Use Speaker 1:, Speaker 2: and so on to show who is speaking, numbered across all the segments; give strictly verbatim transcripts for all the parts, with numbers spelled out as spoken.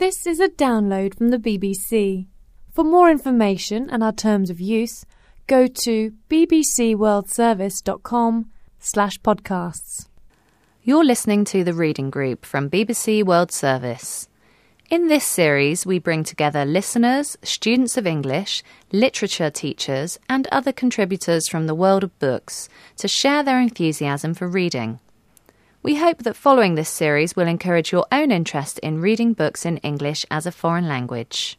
Speaker 1: This is a download from the B B C. For more information and our terms of use, go to bbcworldservice.com slash podcasts.
Speaker 2: You're listening to The Reading Group from B B C World Service. In this series, we bring together listeners, students of English, literature teachers, and other contributors from the world of books to share their enthusiasm for reading. We hope that following this series will encourage your own interest in reading books in English as a foreign language.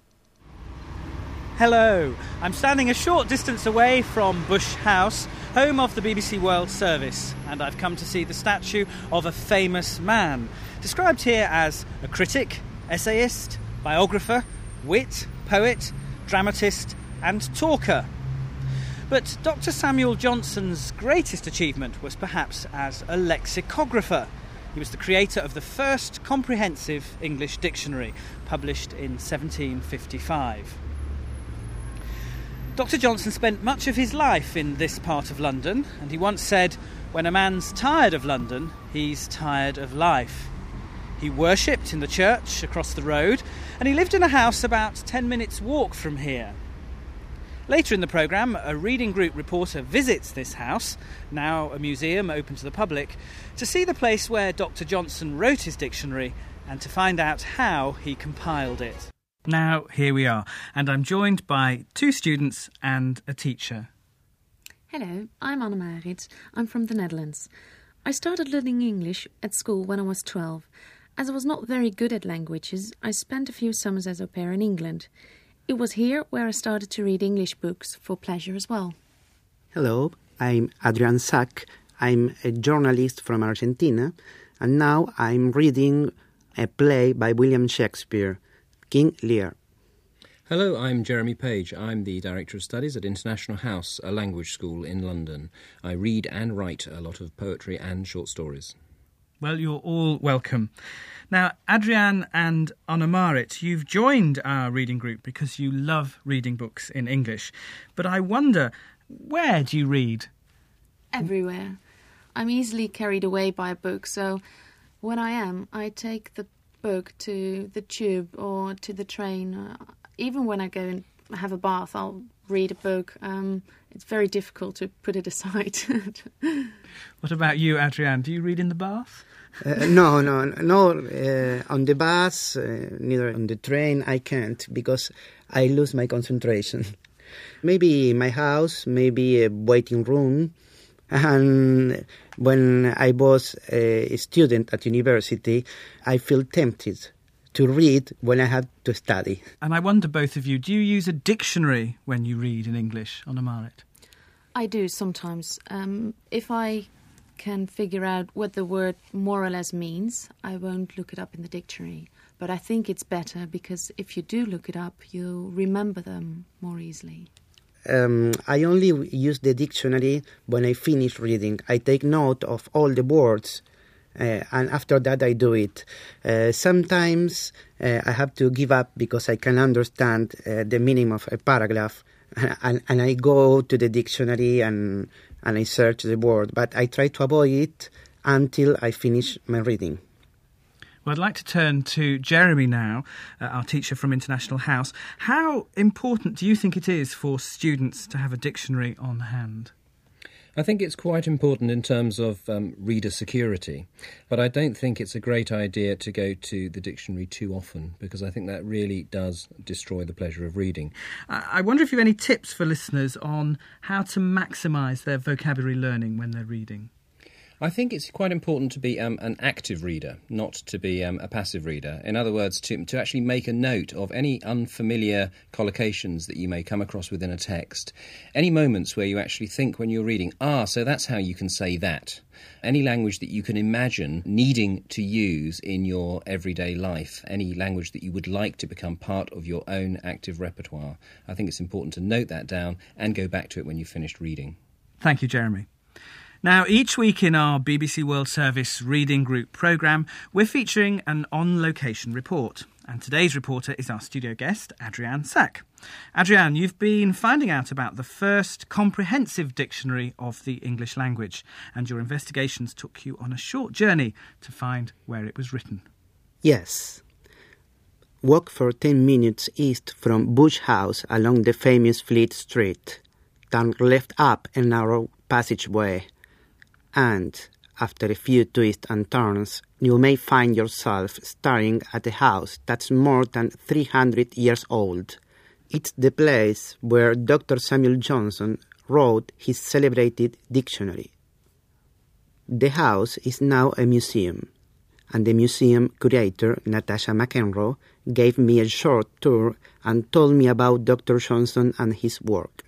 Speaker 3: Hello, I'm standing a short distance away from Bush House, home of the B B C World Service, and I've come to see the statue of a famous man, described here as a critic, essayist, biographer, wit, poet, dramatist and talker. But Doctor Samuel Johnson's greatest achievement was perhaps as a lexicographer. He was the creator of the first comprehensive English dictionary, published in seventeen fifty-five. Doctor Johnson spent much of his life in this part of London, and he once said, "When a man's tired of London, he's tired of life." He worshipped in the church across the road, and he lived in a house about ten minutes' walk from here. Later in the programme, a reading group reporter visits this house, now a museum open to the public, to see the place where Doctor Johnson wrote his dictionary and to find out how he compiled it. Now, here we are, and I'm joined by two students and a teacher.
Speaker 4: Hello, I'm Anne-Marit. I'm from the Netherlands. I started learning English at school when I was twelve. As I was not very good at languages, I spent a few summers as au pair in England. It was here where I started to read English books for pleasure as well.
Speaker 5: Hello, I'm Adrian Sack. I'm a journalist from Argentina, and now I'm reading a play by William Shakespeare, King Lear.
Speaker 6: Hello, I'm Jeremy Page. I'm the Director of Studies at International House, a language school in London. I read and write a lot of poetry and short stories.
Speaker 3: Well, you're all welcome. Now, Adrian and Anne-Marit, you've joined our reading group because you love reading books in English. But I wonder, where do you read?
Speaker 4: Everywhere. I'm easily carried away by a book, so when I am, I take the book to the tube or to the train. Uh, even when I go and have a bath, I'll read a book. Um, it's very difficult to put it aside.
Speaker 3: What about you, Adrian? Do you read in the bath?
Speaker 5: Uh, no, no, no. Uh, on the bus, uh, neither on the train, I can't because I lose my concentration. Maybe my house, maybe a waiting room. And when I was a student at university, I feel tempted to read when I had to study.
Speaker 3: And I wonder, both of you, do you use a dictionary when you read in English, Anne-Marit?
Speaker 4: I do sometimes. Um, if I can figure out what the word more or less means, I won't look it up in the dictionary. But I think it's better because if you do look it up, you'll remember them more easily.
Speaker 5: Um, I only use the dictionary when I finish reading. I take note of all the words, uh, and after that I do it. Uh, sometimes uh, I have to give up because I can understand uh, the meaning of a paragraph, and, and I go to the dictionary and, and I search the word. But I try to avoid it until I finish my reading.
Speaker 3: Well, I'd like to turn to Jeremy now, uh, our teacher from International House. How important do you think it is for students to have a dictionary on hand?
Speaker 6: I think it's quite important in terms of um, reader security, but I don't think it's a great idea to go to the dictionary too often, because I think that really does destroy the pleasure of reading.
Speaker 3: I wonder if you have any tips for listeners on how to maximise their vocabulary learning when they're reading.
Speaker 6: I think it's quite important to be um, an active reader, not to be um, a passive reader. In other words, to, to actually make a note of any unfamiliar collocations that you may come across within a text. Any moments where you actually think when you're reading, ah, so that's how you can say that. Any language that you can imagine needing to use in your everyday life. Any language that you would like to become part of your own active repertoire. I think it's important to note that down and go back to it when you've finished reading.
Speaker 3: Thank you, Jeremy. Now, each week in our B B C World Service Reading Group programme, we're featuring an on-location report. And today's reporter is our studio guest, Adrian Sack. Adrian, you've been finding out about the first comprehensive dictionary of the English language, and your investigations took you on a short journey to find where it was written.
Speaker 5: Yes. walk for ten minutes east from Bush House along the famous Fleet Street. Turn left up a narrow passageway, and after a few twists and turns, you may find yourself staring at a house that's more than three hundred years old. It's the place where Doctor Samuel Johnson wrote his celebrated dictionary. The house is now a museum, and the museum curator, Natasha McEnroe, gave me a short tour and told me about Doctor Johnson and his work.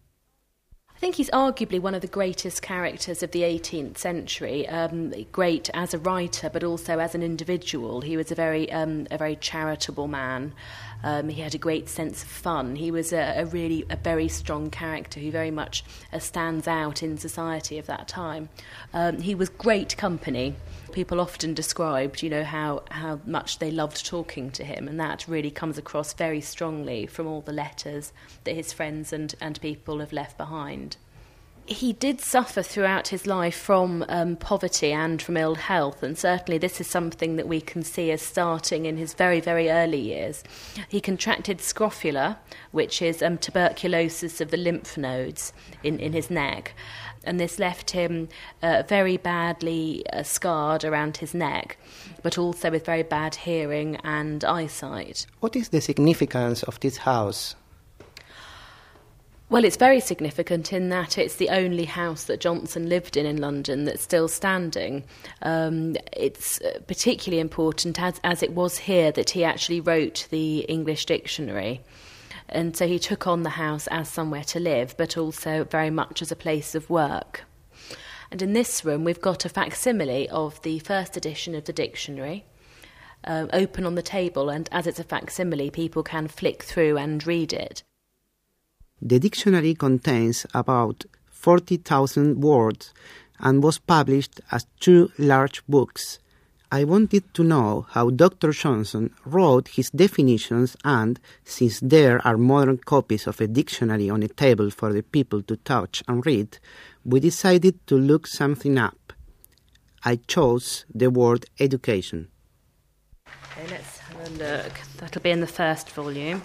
Speaker 7: I think he's arguably one of the greatest characters of the eighteenth century, um, great as a writer but also as an individual. He was a very um, a very charitable man. Um, he had a great sense of fun. He was a, a really a very strong character who very much uh, stands out in society of that time. Um, he was great company. People often described, you know, how, how much they loved talking to him, and that really comes across very strongly from all the letters that his friends and, and people have left behind. He did suffer throughout his life from um, poverty and from ill health, and certainly this is something that we can see as starting in his very, very early years. He contracted scrofula, which is um, tuberculosis of the lymph nodes in, in his neck, and this left him uh, very badly uh, scarred around his neck, but also with very bad hearing and eyesight.
Speaker 5: What is the significance of this house?
Speaker 7: Well, it's very significant in that it's the only house that Johnson lived in in London that's still standing. Um, it's particularly important, as, as it was here, that he actually wrote the English dictionary. And so he took on the house as somewhere to live, but also very much as a place of work. And in this room, we've got a facsimile of the first edition of the dictionary, uh, open on the table, and as it's a facsimile, people can flick through and read it.
Speaker 5: The dictionary contains about forty thousand words and was published as two large books. I wanted to know how Doctor Johnson wrote his definitions, and, since there are modern copies of a dictionary on a table for the people to touch and read, we decided to look something up. I chose the word education.
Speaker 7: Okay, let's have a look. That'll be in the first volume.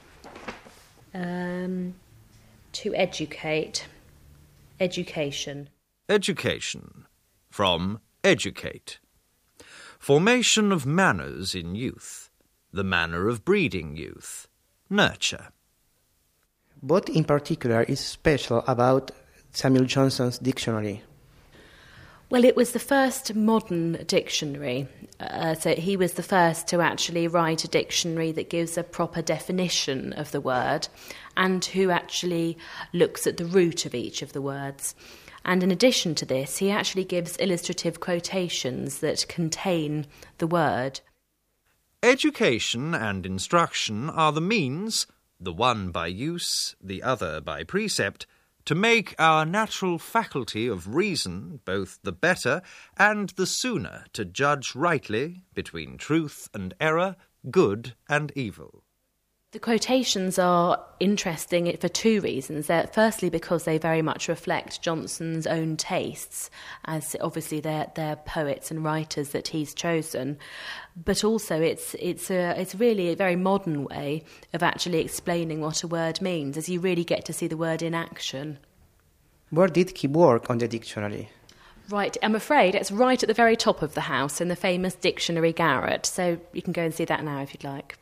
Speaker 7: Um, to educate. Education.
Speaker 8: Education. From educate. Formation of manners in youth. The manner of breeding youth. Nurture.
Speaker 5: What in particular is special about Samuel Johnson's dictionary?
Speaker 7: Well, it was the first modern dictionary. Uh, so he was the first to actually write a dictionary that gives a proper definition of the word and who actually looks at the root of each of the words. And in addition to this, he actually gives illustrative quotations that contain the word.
Speaker 8: Education and instruction are the means, the one by use, the other by precept, to make our natural faculty of reason both the better and the sooner to judge rightly between truth and error, good and evil.
Speaker 7: The quotations are interesting for two reasons. They're firstly because they very much reflect Johnson's own tastes, as obviously they're, they're poets and writers that he's chosen, but also it's it's a it's really a very modern way of actually explaining what a word means, as you really get to see the word in action.
Speaker 5: Where did he work on the dictionary?
Speaker 7: Right, I'm afraid it's right at the very top of the house in the famous dictionary garret, so you can go and see that now if you'd like.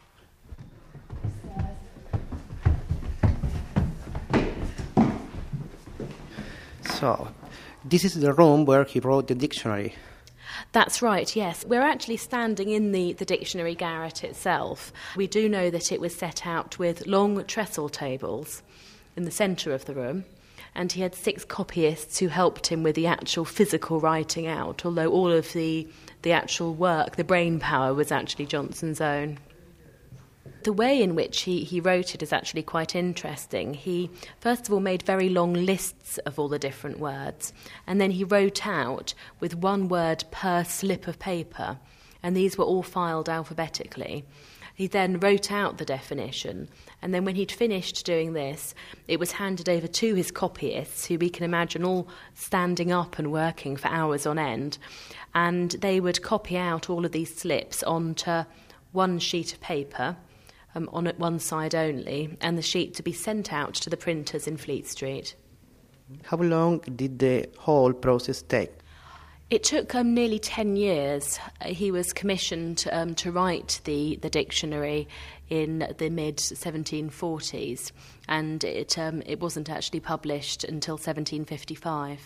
Speaker 5: So, this is the room where he wrote the dictionary.
Speaker 7: That's right, yes. We're actually standing in the, the dictionary garret itself. We do know that it was set out with long trestle tables in the centre of the room, and he had six copyists who helped him with the actual physical writing out, although all of the, the actual work, the brain power, was actually Johnson's own. The way in which he, he wrote it is actually quite interesting. He, first of all, made very long lists of all the different words, and then he wrote out with one word per slip of paper, and these were all filed alphabetically. He then wrote out the definition, and then when he'd finished doing this, it was handed over to his copyists, who we can imagine all standing up and working for hours on end, and they would copy out all of these slips onto one sheet of paper um, on one side only, and the sheet to be sent out to the printers in Fleet Street.
Speaker 5: How long did the whole process take?
Speaker 7: It took um, nearly ten years. Uh, he was commissioned um, to write the, the dictionary in the mid seventeen forties, and it um, it wasn't actually published until seventeen fifty-five.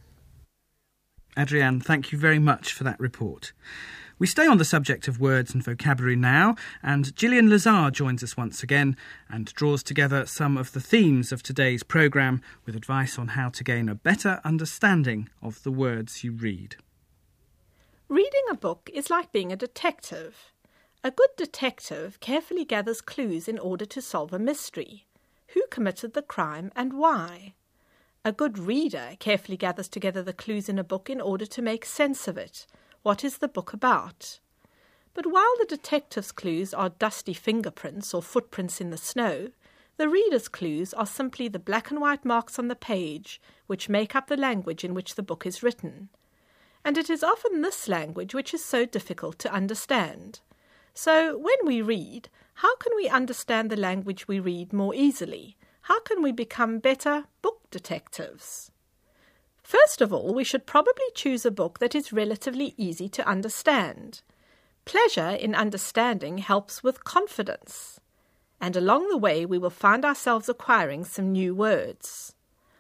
Speaker 3: Adrienne, thank you very much for that report. We stay on the subject of words and vocabulary now, and Gillian Lazar joins us once again and draws together some of the themes of today's programme with advice on how to gain a better understanding of the words you read.
Speaker 9: Reading a book is like being a detective. A good detective carefully gathers clues in order to solve a mystery. Who committed the crime and why? A good reader carefully gathers together the clues in a book in order to make sense of it. What is the book about? But while the detective's clues are dusty fingerprints or footprints in the snow, the reader's clues are simply the black and white marks on the page which make up the language in which the book is written. And it is often this language which is so difficult to understand. So when we read, how can we understand the language we read more easily? How can we become better book detectives? First of all, we should probably choose a book that is relatively easy to understand. Pleasure in understanding helps with confidence. And along the way, we will find ourselves acquiring some new words.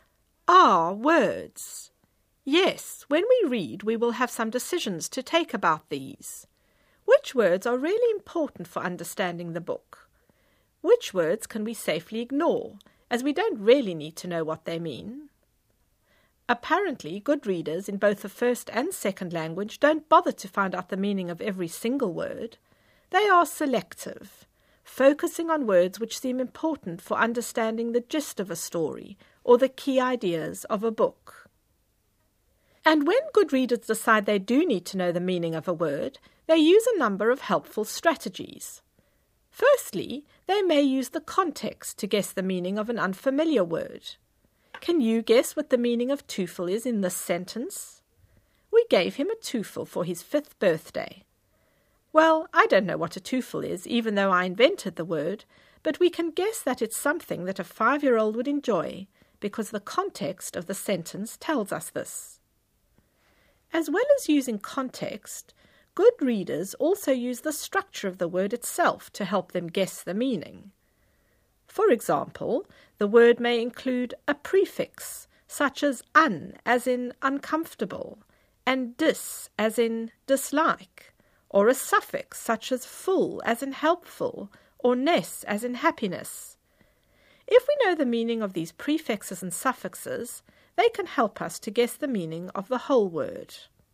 Speaker 9: Ah, words. Yes, when we read, we will have some decisions to take about these. Which words are really important for understanding the book? Which words can we safely ignore, as we don't really need to know what they mean? Apparently, good readers in both the first and second language don't bother to find out the meaning of every single word. They are selective, focusing on words which seem important for understanding the gist of a story or the key ideas of a book. And when good readers decide they do need to know the meaning of a word, they use a number of helpful strategies. Firstly, they may use the context to guess the meaning of an unfamiliar word. Can you guess what the meaning of Teufel is in this sentence? We gave him a Teufel for his fifth birthday. Well, I don't know what a Teufel is, even though I invented the word, but we can guess that it's something that a five-year-old would enjoy, because the context of the sentence tells us this. As well as using context, good readers also use the structure of the word itself to help them guess the meaning. For example, the word may include a prefix, such as un, as in uncomfortable, and dis, as in dislike, or a suffix, such as full, as in helpful, or ness, as in happiness. If we know the meaning of these prefixes and suffixes, they can help us to guess the meaning of the whole word.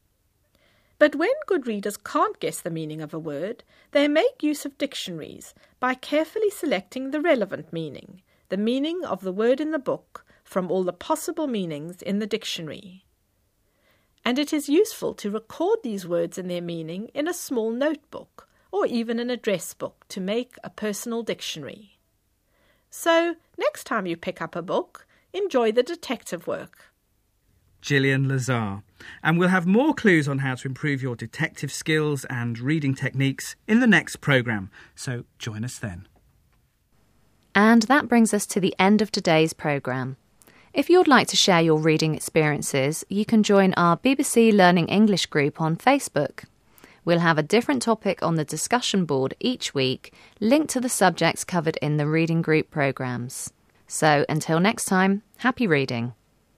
Speaker 9: But when good readers can't guess the meaning of a word, they make use of dictionaries by carefully selecting the relevant meaning, the meaning of the word in the book, from all the possible meanings in the dictionary. And it is useful to record these words and their meaning in a small notebook or even an address book to make a personal dictionary. So, next time you pick up a book, enjoy the detective work.
Speaker 3: Gillian Lazar. And we'll have more clues on how to improve your detective skills and reading techniques in the next programme, so join us then.
Speaker 2: And that brings us to the end of today's programme. If you'd like to share your reading experiences, you can join our B B C Learning English group on Facebook. We'll have a different topic on the discussion board each week, linked to the subjects covered in the reading group programmes. So until next time, happy reading.